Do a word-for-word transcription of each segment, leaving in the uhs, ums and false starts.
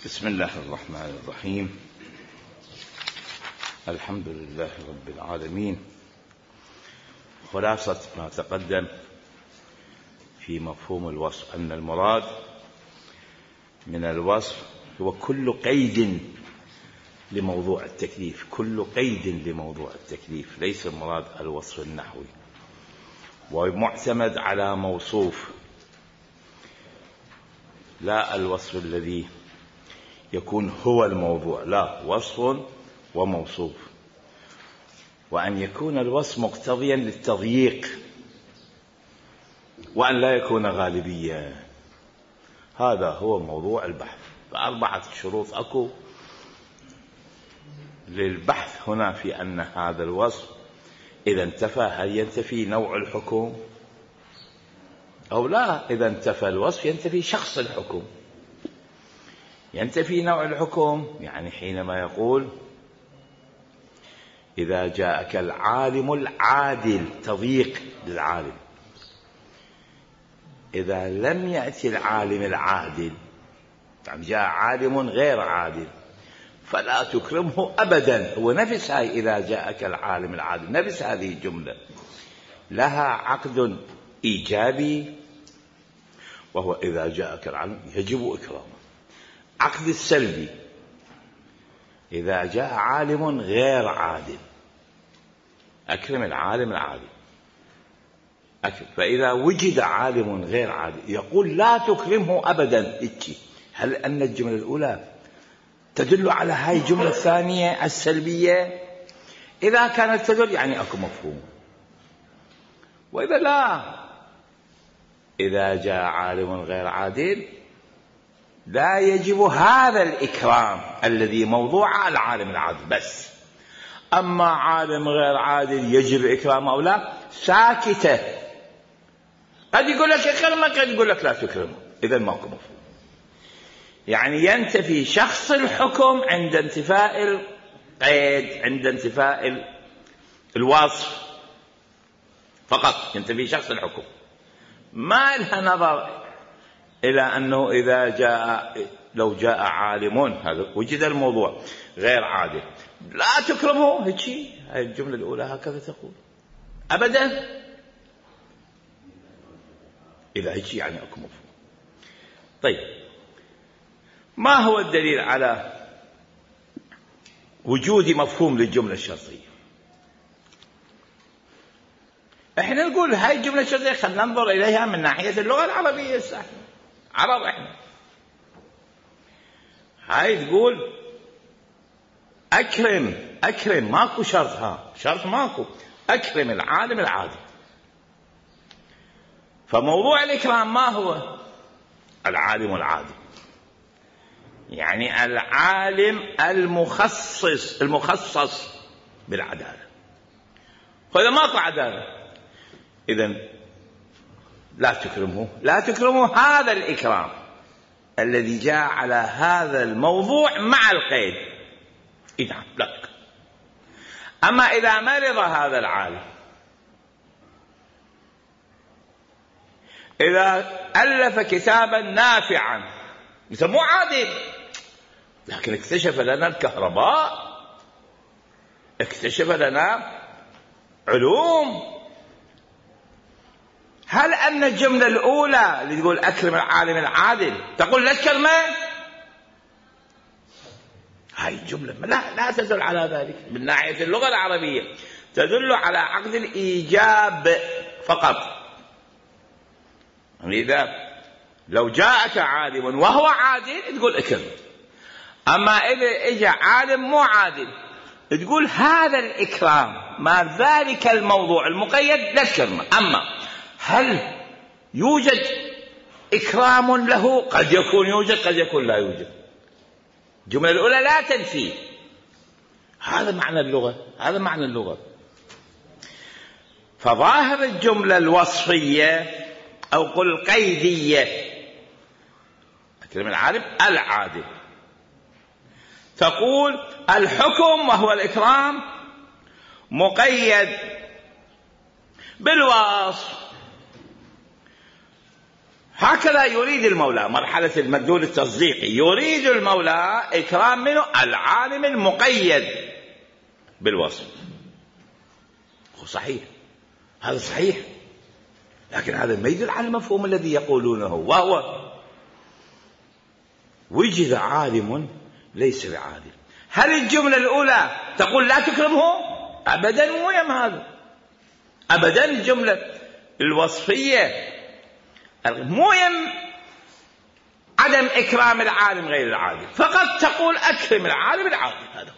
بسم الله الرحمن الرحيم. الحمد لله رب العالمين. خلاصة ما تقدم في مفهوم الوصف أن المراد من الوصف هو كل قيد لموضوع التكليف، كل قيد لموضوع التكليف، ليس المراد الوصف النحوي ومعتمد على موصوف، لا الوصف الذي يكون هو الموضوع، لا، وصف وموصوف، وأن يكون الوصف مقتضيا للتضييق وأن لا يكون غالبيا. هذا هو موضوع البحث. فأربعة شروط أكو للبحث هنا في أن هذا الوصف إذا انتفى هل ينتفي نوع الحكم أو لا. إذا انتفى الوصف ينتفي شخص الحكم. ينتفي نوع الحكم يعني حينما يقول إذا جاءك العالم العادل، تضييق للعالم. إذا لم يأتي العالم العادل، يعني جاء عالم غير عادل، فلا تكرمه أبدا. هو نفس هاي إذا جاءك العالم العادل، نفس هذه الجملة لها عقد إيجابي وهو إذا جاءك العالم يجب إكرامه. عقد السلبي إذا جاء عالم غير عادل أكرم العالم العادل. أكرم. فإذا وجد عالم غير عادل يقول لا تكرمه أبدا. هل أن الجملة الأولى تدل على هاي الجملة الثانية السلبية؟ إذا كانت تدل يعني أكو مفهوم، وإذا لا، إذا جاء عالم غير عادل لا يجب هذا الإكرام الذي موضوع العالم العادل بس. أما عالم غير عادل يجب إكرامه أو لا، ساكتة. قد يقول لك إكرمه، قد يقول لك لا تكرمه. إذا ماكو مفهوم. يعني ينتفي شخص الحكم عند انتفاء القيد، عند انتفاء الوصف فقط ينتفي شخص الحكم. ما لها نظر إلى أنه إذا جاء لو جاء عالم، هذا وجد الموضوع غير عادل لا تكرمه. هيك هاي الجملة الأولى هكذا تقول أبدا. إذا هيك يعني أكو مفهوم. طيب، ما هو الدليل على وجود مفهوم للجملة الشرطية؟ احنا نقول هاي الجملة الشرطية خلينا ننظر إليها من ناحية اللغة العربية. السهل عرب احنا. هاي تقول أكرم، أكرم ماكو شرط، ها شرط ماكو، أكرم العالم العادل. فموضوع الإكرام ما هو؟ العالم العادل، يعني العالم المخصص المخصص بالعدالة. فإذا ماكو عدالة إذن لا تكرمه، لا تكرمه هذا الإكرام الذي جاء على هذا الموضوع مع القيد. إذا لا تكرم. أما إذا مرض هذا العالم، إذا ألف كتابا نافعا، مثل مو عادل، لكن اكتشف لنا الكهرباء، اكتشف لنا علوم، هل أن الجملة الأولى اللي تقول أكرم العالم العادل تقول لا تكرمه؟ هاي الجملة لا, لا تدل على ذلك. من ناحية اللغة العربية تدل على عقد الإيجاب فقط. إذا لو جاءك عالم وهو عادل تقول اكرم. أما إذا إجا عالم مو عادل تقول هذا الإكرام ما ذلك الموضوع المقيد لا تكرمه. أما هل يوجد إكرام له؟ قد يكون يوجد، قد يكون لا يوجد. الجملة الأولى لا تنفي. هذا معنى اللغة، هذا معنى اللغة. فظاهر الجملة الوصفية أو قل قيدية، أكرم العالم العادل، تقول الحكم وهو الإكرام مقيد بالوصف. هكذا يريد المولى مرحلة المدلول التصديقي، يريد المولى إكرام منه العالم المقيد بالوصف. صحيح، هذا صحيح، لكن هذا ما يدل على المفهوم الذي يقولونه، وهو وجد عالم ليس بعالم. هل الجملة الأولى تقول لا تكرمه؟ أبدا، مو يم هذا أبدا. الجملة الوصفية مو يم عدم إكرام العالم غير العالم، فقط تقول أكرم العالم العالم. هذا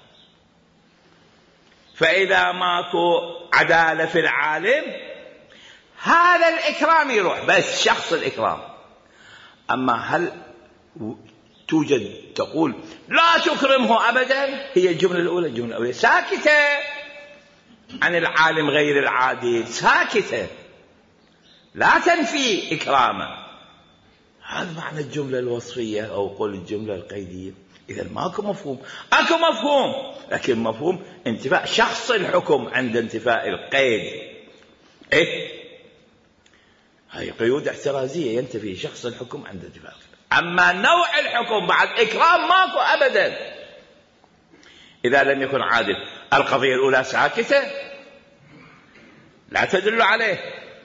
فإذا ماكو عدالة في العالم هذا الإكرام يروح، بس شخص الإكرام. أما هل توجد تقول لا تكرمه أبدا؟ هي الجملة الأولى. الجملة الأولى ساكتة عن العالم غير العادل، ساكتة لا تنفي إكرامه. هذا معنى الجملة الوصفية أو قول الجملة القيدية. إذا ماكو مفهوم، أكو مفهوم، لكن مفهوم انتفاء شخص الحكم عند انتفاء القيد. إيه؟ هاي قيود احترازية، ينتفي شخص الحكم عند انتفاء. أما نوع الحكم بعد إكرام ماكو أبدا إذا لم يكن عادل. القضية الأولى ساكتة لا تدل عليه.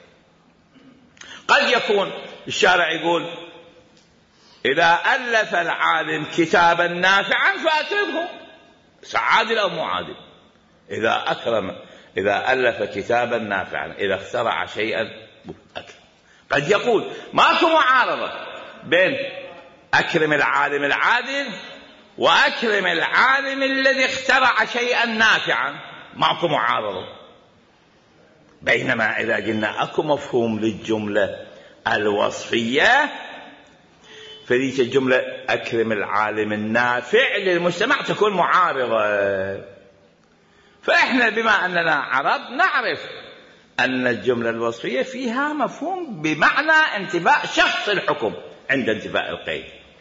قد يكون الشارع يقول إذا ألف العالم كتابا نافعا فأكرمه، عادل أو مو عادل. إذا أكرم، إذا ألف كتابا نافعا، إذا اخترع شيئا أكرم. قد يقول ماكو معارضة بين أكرم العالم العادل وأكرم العالم الذي اخترع شيئا نافعا، ماكو معارضة. بينما إذا قلنا أكو مفهوم للجملة الوصفية، فليس الجملة أكرم العالم النافع للمجتمع تكون معارضة. فإحنا بما أننا عرب نعرف أن الجملة الوصفية فيها مفهوم بمعنى انتفاء شخص الحكم عند انتفاء القيد.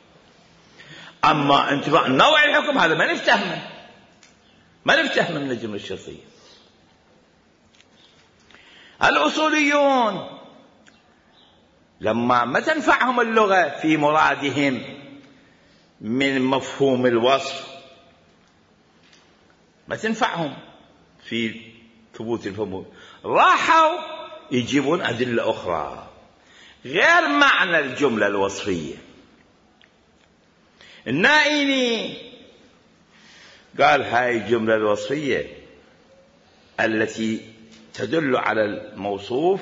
أما انتفاء نوع الحكم هذا ما نفتهمه، ما نفتهمه من الجملة الشرطية. الأصوليون لما ما تنفعهم اللغة في مرادهم من مفهوم الوصف، ما تنفعهم في ثبوت الفهوم، راحوا يجيبون أدلة أخرى غير معنى الجملة الوصفية. النائيني قال هاي الجملة الوصفية التي تدل على الموصوف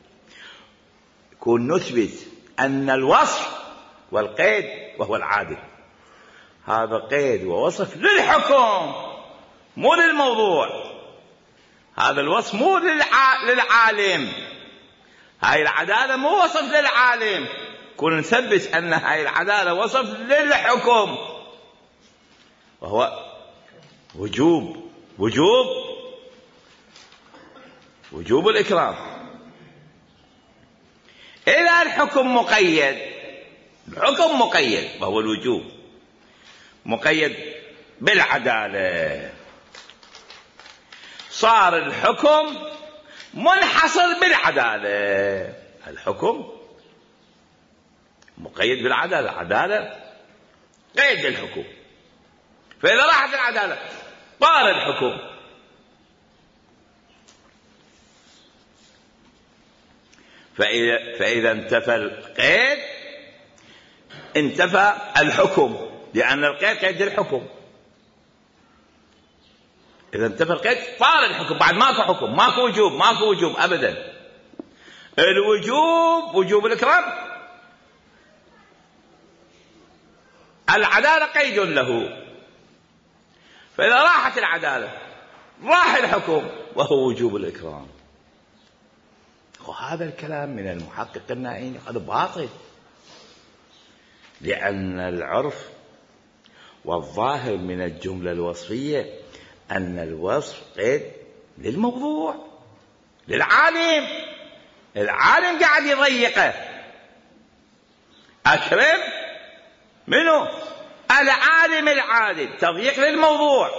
يكون نثبت أن الوصف والقيد وهو العادل، هذا قيد ووصف للحكم مو للموضوع. هذا الوصف مو للعالم، هاي العدالة مو وصف للعالم، كون نثبت أن هاي العدالة وصف للحكم، وهو وجوب وجوب وجوب الإكرام. إذا الحكم مقيد، الحكم مقيد وهو الوجوب، مقيد بالعدالة، صار الحكم منحصر بالعدالة. الحكم مقيد بالعدالة، عدالة قيد الحكم. فإذا راحت العدالة طار الحكم. فإذا, فإذا انتفى القيد انتفى الحكم، لأن القيد قيد الحكم. إذا انتفى القيد طار الحكم، بعد ماكو حكم، ماكو وجوب، ماكو وجوب أبدا. الوجوب وجوب الإكرام، العدالة قيد له. فإذا راحت العدالة راح الحكم وهو وجوب الإكرام. وهذا الكلام من المحقق النائيني هذا باطل، لأن العرف والظاهر من الجملة الوصفية أن الوصف قيد للموضوع، للعالم. العالم قاعد يضيقه. أكرم منه العالم العادل، تضييق للموضوع،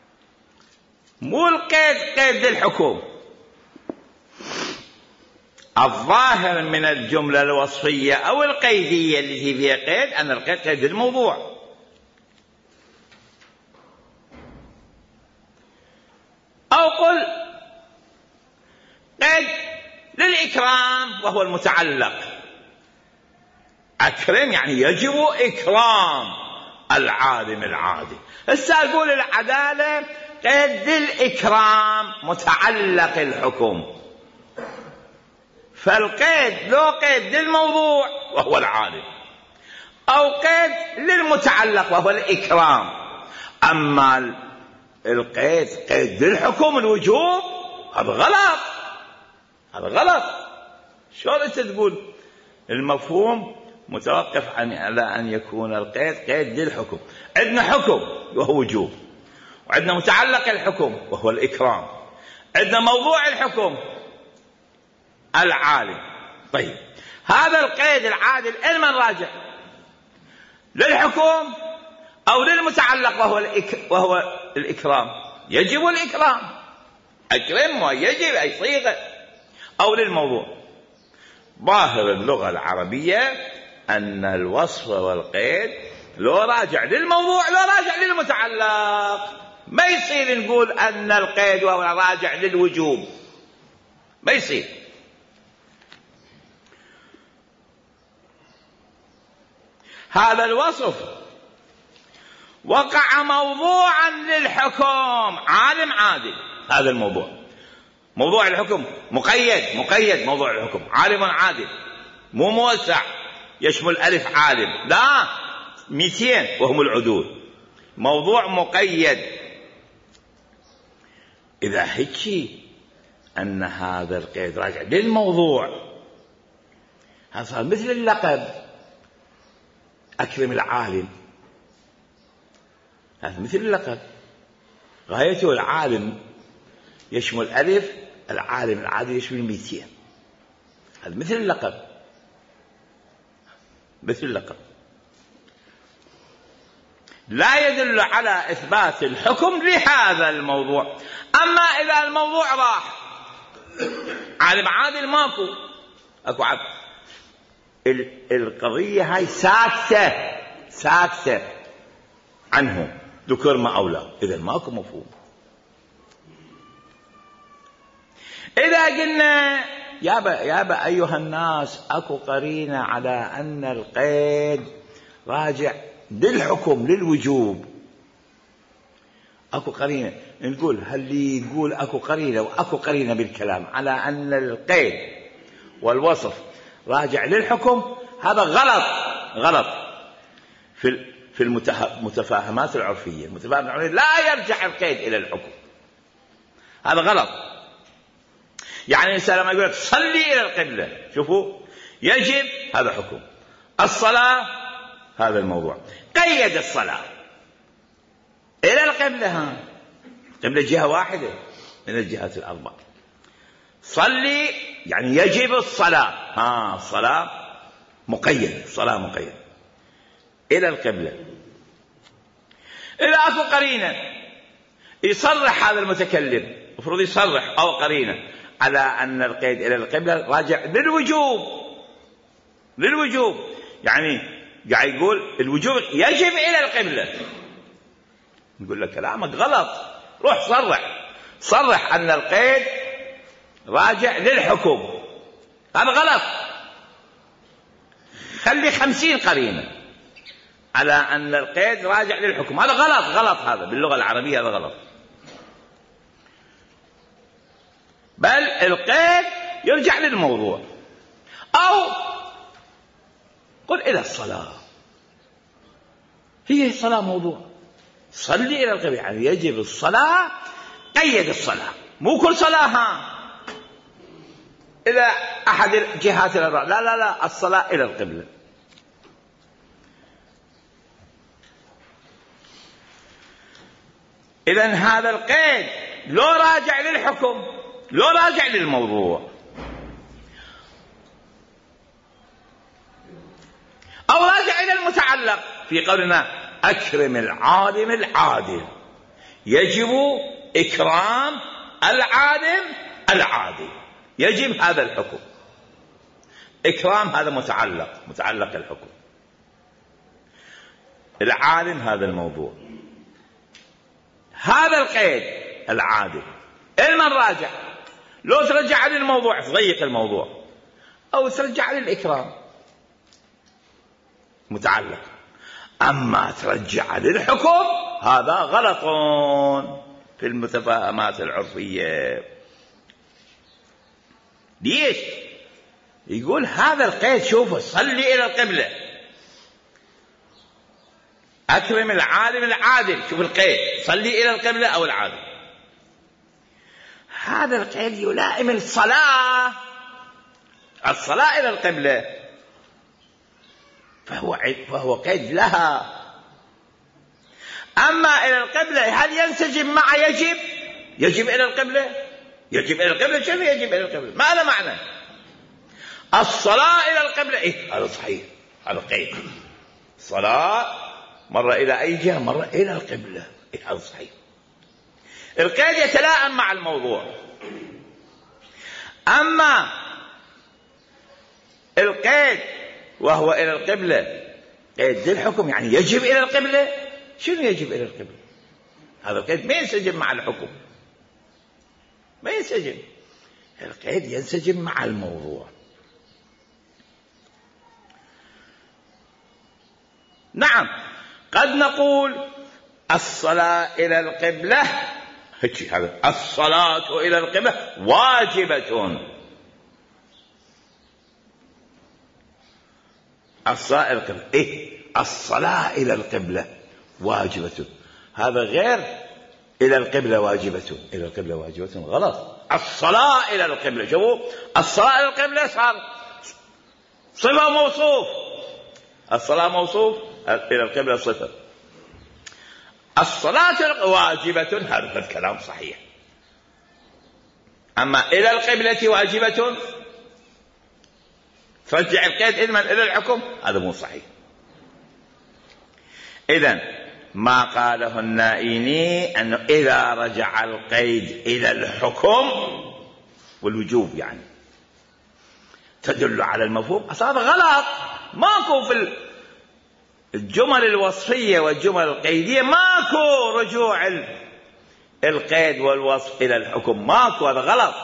مو القيد قيد للحكم. الظاهر من الجملة الوصفية أو القيدية التي فيها قيد أن القيد قيد الموضوع. أو قل قيد للإكرام وهو المتعلق. أكرم يعني يجب إكرام العالم العادل. هسه أقول العدالة قيد للإكرام متعلق الحكم، فالقيد لو قيد للموضوع وهو العالم، أو قيد للمتعلق وهو الإكرام. أما القيد قيد للحكم الوجوب هذا غلط، هذا غلط. شلون أنت تقول المفهوم متوقف على أن يكون القيد قيد للحكم؟ عندنا حكم وهو وجوب، وعندنا متعلق الحكم وهو الإكرام، عندنا موضوع الحكم العالم. طيب هذا القيد العادل لمن راجع؟ للحكم أو للمتعلق وهو, الإك... وهو الإكرام؟ يجب الإكرام، أكرم ويجب أي صيغة، أو للموضوع. ظاهر اللغة العربية أن الوصف والقيد لو راجع للموضوع لو راجع للمتعلق. ما يصير نقول أن القيد وهو راجع للوجوب، ما يصير. هذا الوصف وقع موضوعا للحكم، عالم عادل. هذا الموضوع موضوع الحكم مقيد، مقيد موضوع الحكم عالم عادل، مو موسع يشمل ألف عالم، لا مئتين وهم العدول، موضوع مقيد. إذا حكي أن هذا القيد راجع للموضوع، هذا صار مثل اللقب أكرم العالم، هذا مثل اللقب غايته العالم يشمل ألف، العالم العادل يشمل مئتين، هذا مثل اللقب، مثل اللقب. لا يدل على إثبات الحكم لهذا الموضوع. أما إذا الموضوع راح عالم عادل ماكو، أكو عبد، القضية هاي ساكتة ساكتة عنه ذكر ما أولى، إذا ماكو مفهوم. إذا قلنا يابا يابا أيها الناس أكو قرينة على أن القيد راجع للحكم للوجوب، أكو قرينة، نقول هل يقول أكو قرينة وأكو قرينة بالكلام على أن القيد والوصف راجع للحكم، هذا غلط غلط في في المتفاهمات العرفية. المتفاهمات العرفية لا يرجع القيد إلى الحكم، هذا غلط. يعني الإنسان لما يقول لك صلي إلى القبلة، شوفوا يجب، هذا حكم. الصلاة هذا الموضوع، قيد الصلاة إلى القبلة، ها القبلة جهة واحدة من الجهات الأربع. صلي يعني يجب الصلاة، ها الصلاة مقيد، الصلاة مقيد إلى القبلة. إذا أكو قرينة يصرح هذا المتكلم، المفروض يصرح أو قرينة على أن القيد إلى القبلة راجع للوجوب، للوجوب يعني قاعد يقول الوجوب يجب إلى القبلة، نقول لك كلامك غلط، روح صرح، صرح أن القيد راجع للحكم، هذا غلط. خلي خمسين قرينة على أن القيد راجع للحكم، هذا غلط غلط، هذا باللغة العربية هذا غلط. بل القيد يرجع للموضوع. أو قل إلى الصلاة، هي الصلاة موضوع، صلي إلى القبلة يعني يجب الصلاة، قيد الصلاة، مو كل صلاة إلى أحد الجهات الأربع، لا لا لا الصلاة إلى القبلة. إذن هذا القيد لو راجع للحكم لو راجع للموضوع، أو راجع إلى المتعلق في قولنا أكرم العالم العادل، يجب إكرام العالم العادل، يجب هذا الحكم. إكرام هذا متعلق متعلق الحكم، العالم هذا الموضوع، هذا القيد العادل. المن راجع، لو ترجع للموضوع تضيق الموضوع، أو ترجع للإكرام متعلق. أما ترجع للحكم هذا غلط في المتفاهمات العرفية. ليش؟ يقول هذا القيد شوفوا صلي إلى القبلة، أكرم العالم العادل، شوف القيد صلي إلى القبلة أو العادل، هذا القيد يلائم الصلاة، الصلاة إلى القبلة، فهو فهو قيد لها. أما إلى القبلة هل ينسجم مع يجب؟ يجب إلى القبلة، يجب إلى القبلة، شنو يجب إلى القبلة؟ ما له معنى. الصلاة إلى القبلة إيه هذا صحيح، هذا قيد، صلاة مرة إلى أي جهة، مرة إلى القبلة، إيه هذا صحيح. القيد يتلائم مع الموضوع. أما القيد وهو إلى القبلة قيد للحكم، يعني يجب إلى القبلة، شنو يجب إلى القبلة؟ هذا القيد ما ينسجم مع الحكم، ما ينسجم، القيد ينسجم مع الموضوع. نعم قد نقول الصلاة إلى القبلة، هذا الصلاة إلى القبلة واجبة، الصلاة إلى القبلة إيه الصلاة إلى القبلة واجبة، هذا غير إلى القبلة واجبة، إلى القبلة واجبة غلط. الصلاة إلى القبلة، شوفوا الصلاة إلى القبلة صار صفة موصوف، الصلاة موصوف، إلى القبلة صفة. الصلاة واجبة هذا الكلام صحيح. أما إلى القبلة واجبة ترجع القيد إلى الحكم، هذا مو صحيح. إذن ما قاله النائيني أنه إذا رجع القيد إلى الحكم والوجوب يعني تدل على المفهوم، هذا غلط. ماكو في الجمل الوصفية والجمل القيدية ماكو رجوع القيد والوصف إلى الحكم، ماكو، هذا غلط.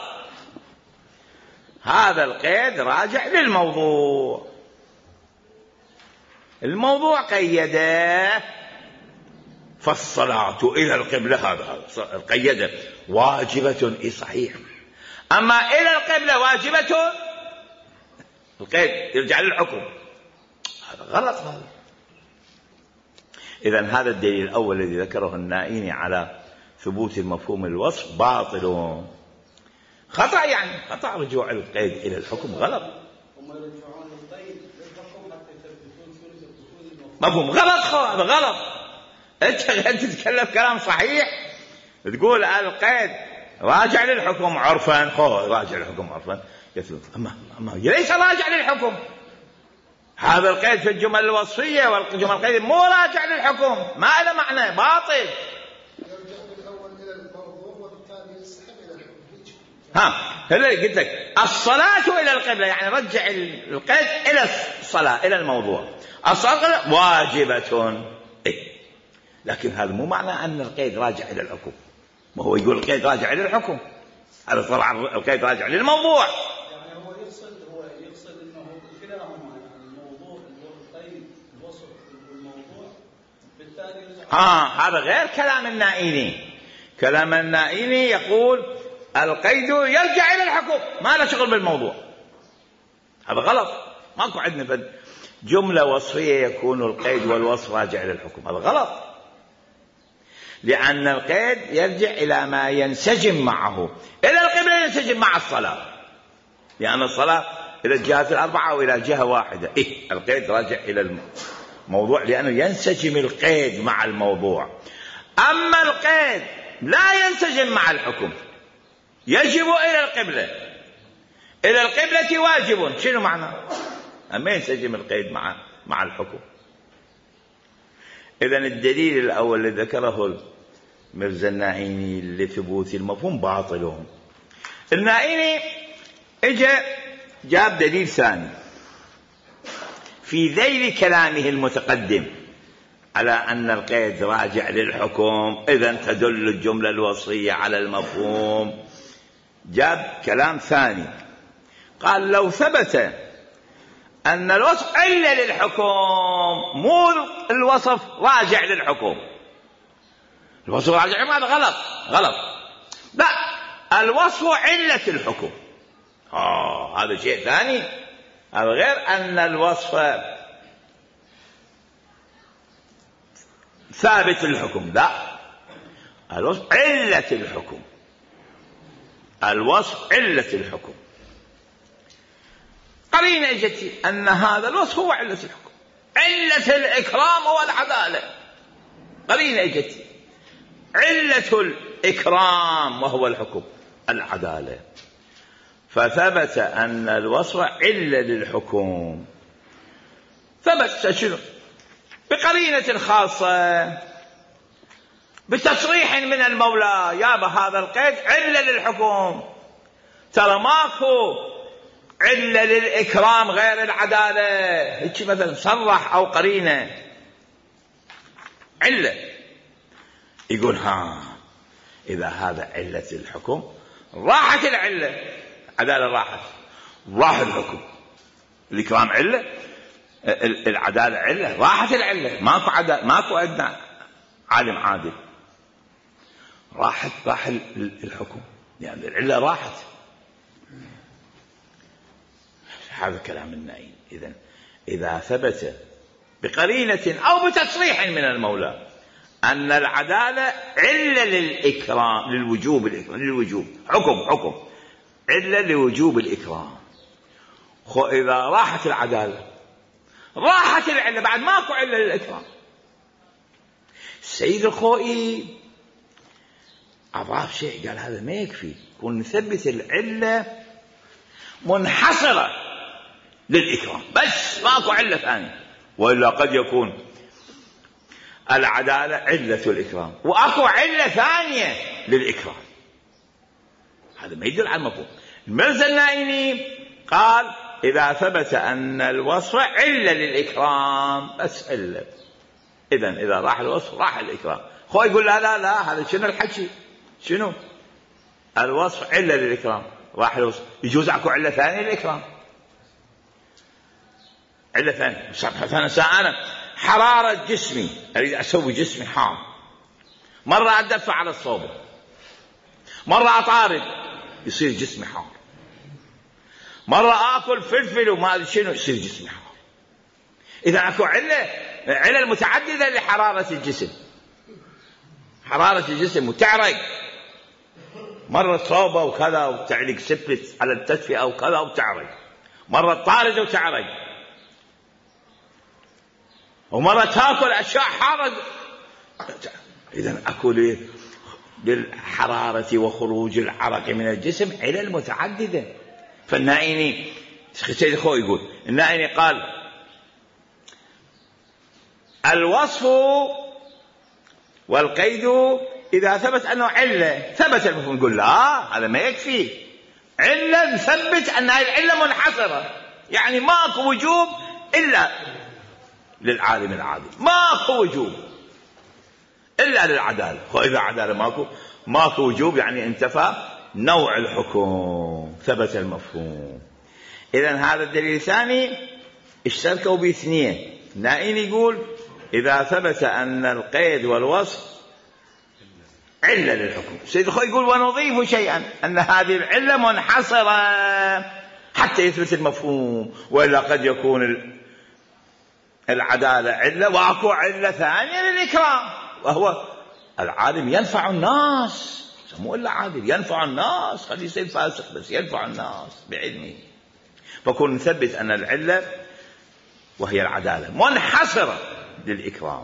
هذا القيد راجع للموضوع، الموضوع قيده، فالصلاة إلى القبلة هذا قيده واجبة، إيه صحيح. أما إلى القبلة واجبة القيد يرجع للحكم، هذا غلط هذا. إذن هذا الدليل الأول الذي ذكره النائيني على ثبوت المفهوم الوصف باطل، خطأ، يعني خطأ رجوع القيد إلى الحكم غلط. مفهوم غلط، هذا غلط. أنت تتكلم كلام صحيح، تقول القيد راجع للحكم عرفا، خو راجع للحكم عرفا، أما أما ليس راجع للحكم. هذا القيد في الجمل الوصفية والجمل القيدية مو راجع للحكم، ما له معنى، باطل. ها هذا قلت لك الصلاة إلى القبلة يعني رجع القيد إلى الصلاة، إلى الموضوع. الصلاة واجبة، إيه؟ لكن هذا مو معنى أن القيد راجع إلى الحكم، ما هو يقول القيد راجع إلى الحكم، هذا طبعا القيد راجع للموضوع. يعني هو يقصد هو يقصد إنه كلام عن الموضوع، القيد الوصف والموضوع بالتالي. آه هذا غير كلام النائيني. كلام النائيني يقول القيد يرجع إلى الحكم، ما له شغل بالموضوع، هذا غلط. ماكو عندنا جملة وصفية يكون القيد والوصف راجع إلى الحكم، هذا غلط، لأن القيد يرجع إلى ما ينسجم معه. إلى القبلة ينسجم مع الصلاة، لأن الصلاة إلى الجهات الأربعة أو إلى جهة واحدة، إيه القيد راجع إلى الموضوع لأنه ينسجم القيد مع الموضوع. أما القيد لا ينسجم مع الحكم، يجب إلى القبلة، إلى القبلة واجب، شنو معنى؟ أما ينسجم القيد مع مع الحكم. إذن الدليل الأول الذي ذكره مرزا النائيني لثبوت المفهوم باطل. النائيني اجى جاب دليل ثاني، في ذيل كلامه المتقدم على أن القيد راجع للحكم، إذن تدل الجملة الوصفية على المفهوم. جاب كلام ثاني قال لو ثبت أن الوصف علة للحكم، مو الوصف راجع للحكم. الوصف راجع ماذا؟ غلط غلط لا، الوصف علة الحكم. آه هذا شيء ثاني، هذا غير أن الوصف ثابت للحكم، لا، الوصف علة الحكم. الوصف علة الحكم. قرينة اجت أن هذا الوصف هو علة الحكم، علة الإكرام والعدالة. قرينة اجت علة الإكرام وهو الحكم العدالة، فثبت أن الوصف علة للحكم. ثبت شنو؟ بقرينة خاصة، بتصريح من المولى، يابا هذا القيد علة للحكم، ترى ماكو علة للإكرام غير العدالة. هيك مثلا صرح أو قرينة علة، يقول ها إذا هذا علة الحكم راحت العلة، العدالة راحت، راح الحكم. الإكرام علة، العدالة علة، راحت العلة، ماكو عدالة، ماكو عندنا عالم عادل، راحت راح الحكم، يعني العلة راحت. هذا كلام النائين. إذن إذا ثبت بقرينة أو بتصريح من المولى أن العدالة علة للإكرام، للوجوب، الإكرام للوجوب، حكم حكم علة لوجوب الإكرام، خو إذا راحت العدالة راحت العلة، بعد ماكو علة للإكرام. السيد الخوئي أضاف شيء، قال هذا ما يكفي، كون نثبت العلة منحصرة للإكرام بس، ماكو علة ثانية، وإلا قد يكون العدالة علة الإكرام وأكو علة ثانية للإكرام، هذا ما يدل على المفهوم. المرزا النائيني قال إذا ثبت أن الوصف علة للإكرام بس علة، إذن إذا راح الوصف راح الإكرام. خو يقول لا لا لا، هذا شنو الحكي؟ شنو الوصف علة للإكرام، راح الوصف، يجوز أكو علة ثانية للإكرام، علة ثانية. مثلا أنا حرارة جسمي، أريد أسوي جسمي حار، مرة أدفع على الصوبة، مرة أطارد يصير جسمي حار، مرة آكل فلفل وما أدري شنو يصير جسمي حار. إذا أكو علة، علة متعددة لحرارة الجسم، حرارة الجسم وتعرق، مرة صوبة وكذا وتعلق سبلت على التدفئة وكذا وتعرق، مرة طارد وتعرق، ومرة تاكل أشياء حارة. إذن أكل للحرارة وخروج العرق من الجسم علل متعددة. فالنائيني سيد الخوئي يقول، النائيني قال الوصف والقيد إذا ثبت أنه علة ثبت المفهوم. نقول لا، هذا ما يكفي، علة نثبت أن هذه العلة منحصرة، يعني ماكو وجوب إلا للعالم العادل، ماكو وجوب إلا للعدالة. وإذا عدالة ماكو ماكو وجوب، يعني انتفى نوع الحكم، ثبت المفهوم. إذن هذا الدليل الثاني اشتركوا باثنين. نائين يقول إذا ثبت أن القيد والوصف علة للحكم. سيد الخوئي يقول ونضيف شيئا أن هذه العلة منحصرة حتى يثبت المفهوم، وإلا قد يكون العدالة علة وأكو علة ثانية للإكرام، وهو العالم ينفع الناس، مو إلا عادل ينفع الناس، خليه يصير فاسق بس ينفع الناس بعلمه. فكون نثبت أن العلة وهي العدالة منحصرة للإكرام.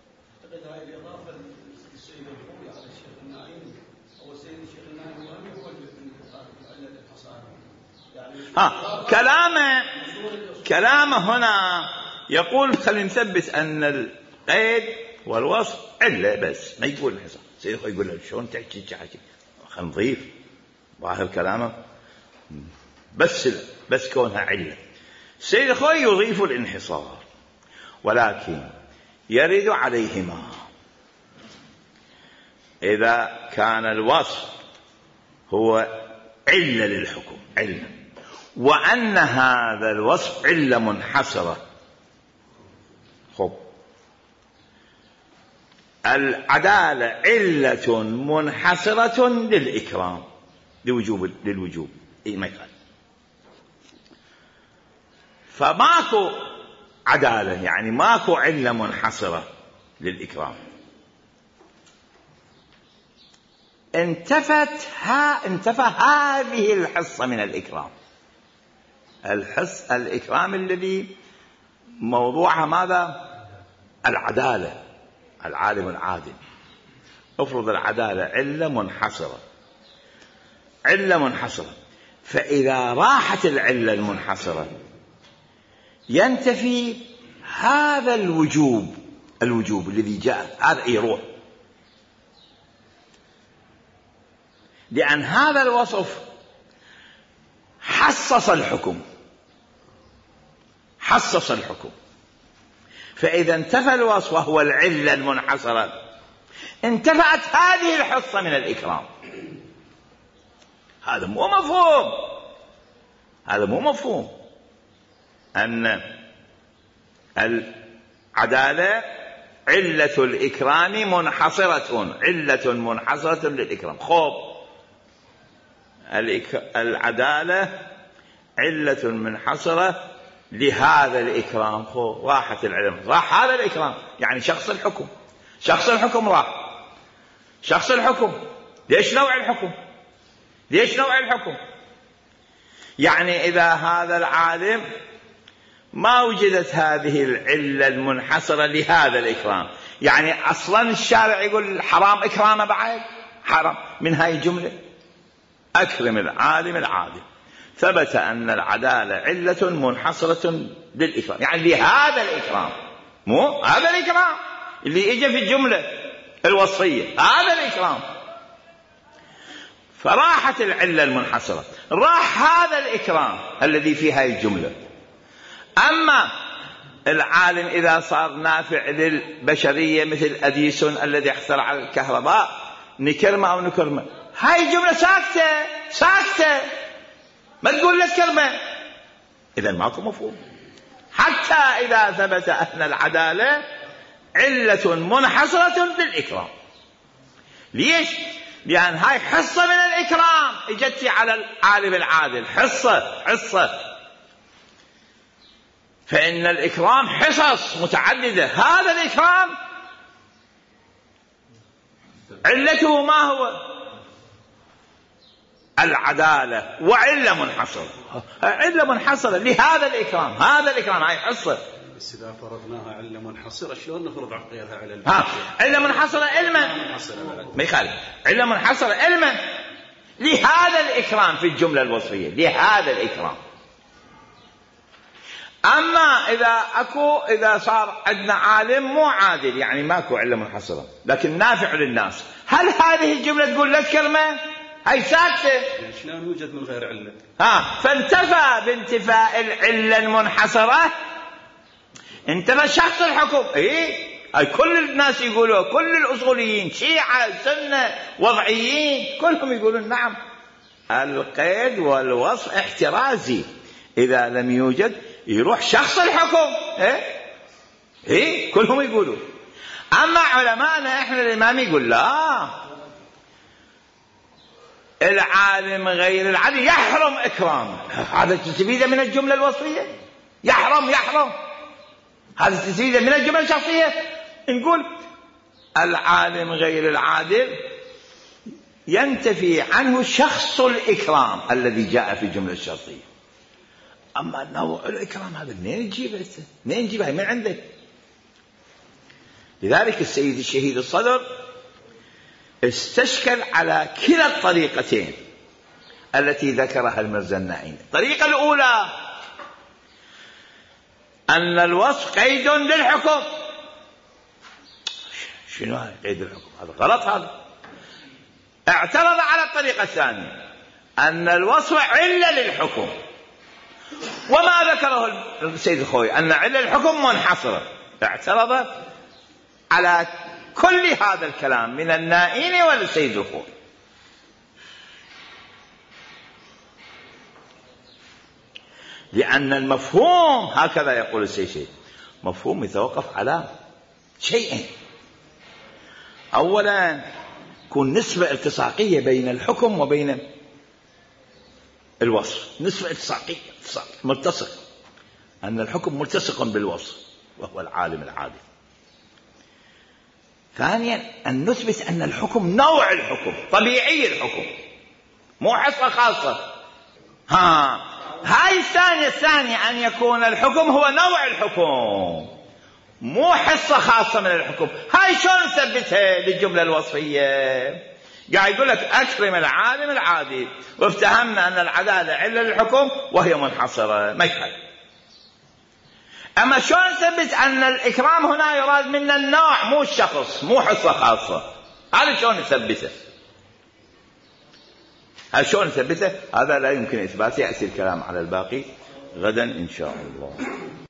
ها كلامه كلامه هنا يقول خلينا نثبت أن القيد والوصف علة بس، ما يقول الحصار. سيد الخوئي يقول له شلون تحكي تحكي، خلينا نضيف ظاهر كلامه بس بس كونها علة. السيد الخوئي يضيف الانحصار، ولكن يرد عليهما إذا كان الوصف هو علة للحكم، علة، وأن هذا الوصف علة منحصرة. خب العدالة علة منحصرة للإكرام، لوجوب للوجوب إيه ما يقال، فماكو عدالة، يعني ماكو علة منحصرة للإكرام. انتفت ها انتفى هذه الحصة من الإكرام، الحص الإكرام الذي موضوعها ماذا؟ العدالة، العالم العادل. افرض العدالة علة منحصرة، علة منحصرة، فإذا راحت العلة المنحصرة ينتفي هذا الوجوب، الوجوب الذي جاء هذا يروح، لأن هذا الوصف حصص الحكم، حصص الحكم. فإذا انتفى الوصف وهو العلة المنحصرة انتفعت هذه الحصة من الإكرام. هذا مو مفهوم، هذا مو مفهوم أن العدالة علة الإكرام منحصرة، علة منحصرة للإكرام. خب العدالة علة منحصرة لهذا الإكرام، خب راحت العلم، راح هذا الإكرام، يعني شخص الحكم، شخص الحكم راح، شخص الحكم. ليش نوع الحكم؟ ليش نوع الحكم؟ يعني إذا هذا العالم ما وجدت هذه العلة المنحصرة لهذا الإكرام، يعني أصلا الشارع يقول حرام إكرامه بعد، حرام من هاي الجملة، أكرم العالم العادل. ثبت أن العدالة علة منحصرة للإكرام، يعني لهذا الإكرام، مو هذا الإكرام اللي إجا في الجملة الوصفية، هذا الإكرام. فراحت العلة المنحصرة، راح هذا الإكرام الذي في هاي الجملة. أما العالم إذا صار نافع للبشرية مثل أديسون الذي اخترع الكهرباء، نكرمه أو نكرمه، هاي الجملة ساكتة ساكتة، ما تقول لك كلمة، إذا ماكو مفهوم. حتى إذا ثبت أن العدالة علة منحصرة للإكرام. ليش؟ لأن هاي حصة من الإكرام اجت على العالم العادل، حصة حصة. فإن الإكرام حصص متعددة، هذا الإكرام علته ما هو؟ العدالة، وعلة منحصرة، علة منحصرة لهذا الإكرام، هذا الإكرام هاي حصة. بس إذا فرضناها علة منحصرة شلون نفرض غيرها على ها علة منحصرة علما ما يخالف، علة منحصرة علما لهذا الإكرام في الجملة الوصفية، لهذا الإكرام. أما إذا أكو إذا صار عندنا عالم مو عادل، يعني ماكو علة منحصرة لكن نافع للناس، هل هذه الجملة تقول لك كلمة؟ هاي ساكتة، شلون يوجد من غير علة؟ ها فانتفى بانتفاء العلة المنحصرة انتفى شخص الحكم. إيه هاي كل الناس يقولوا، كل الأصوليين، شيعة سنة وضعيين، كلهم يقولون نعم القيد والوصف احترازي، إذا لم يوجد يروح شخص الحكم. إيه إيه كلهم يقولوا. أما علماءنا إحنا الإمام يقول لا، العالم غير العادل يحرم إكرامه، هذا تستفيد من الجملة الوصفية، يحرم يحرم، هذا تستفيد من الجملة الشخصية. نقول العالم غير العادل ينتفي عنه شخص الإكرام الذي جاء في الجملة الشرطية. أما نوع الإكرام هذا منين نجيبه؟ منين نجيبه من عندك؟ لذلك السيد الشهيد الصدر استشكل على كلا الطريقتين التي ذكرها المرزا النعيمي. الطريقة الأولى أن الوصف قيد للحكم. شنو هذا قيد الحكم؟ هذا غلط. هذا اعترض على الطريقة الثانية أن الوصف علة للحكم، وما ذكره السيد الخوئي أن علة الحكم منحصرة، اعترض على كل هذا الكلام من النائين والسيد الخوئي. لأن المفهوم هكذا يقول السيد، مفهوم يتوقف على شيئين: أولا يكون نسبة التصاقية بين الحكم وبين الوصف، نسبة التصاقية ملتصق، أن الحكم ملتصق بالوصف وهو العالم العادل. ثانيا أن نثبت أن الحكم نوع الحكم، طبيعي الحكم، مو حصة خاصة. ها هاي الثانية الثانية أن يكون الحكم هو نوع الحكم، مو حصة خاصة من الحكم. هاي شلون نثبتها للجملة الوصفية؟ قاعد يقول لك أكرم العالم العادل، وافتهمنا أن العدالة علة للحكم وهي منحصرة، ما يحل. أما شلون نثبت أن الإكرام هنا يراد من النوع مو الشخص، مو حصة خاصة؟ هذا شلون نثبته؟ هذا شلون نثبته؟ هذا لا يمكن إثباته. يأتي الكلام على الباقي غدا إن شاء الله.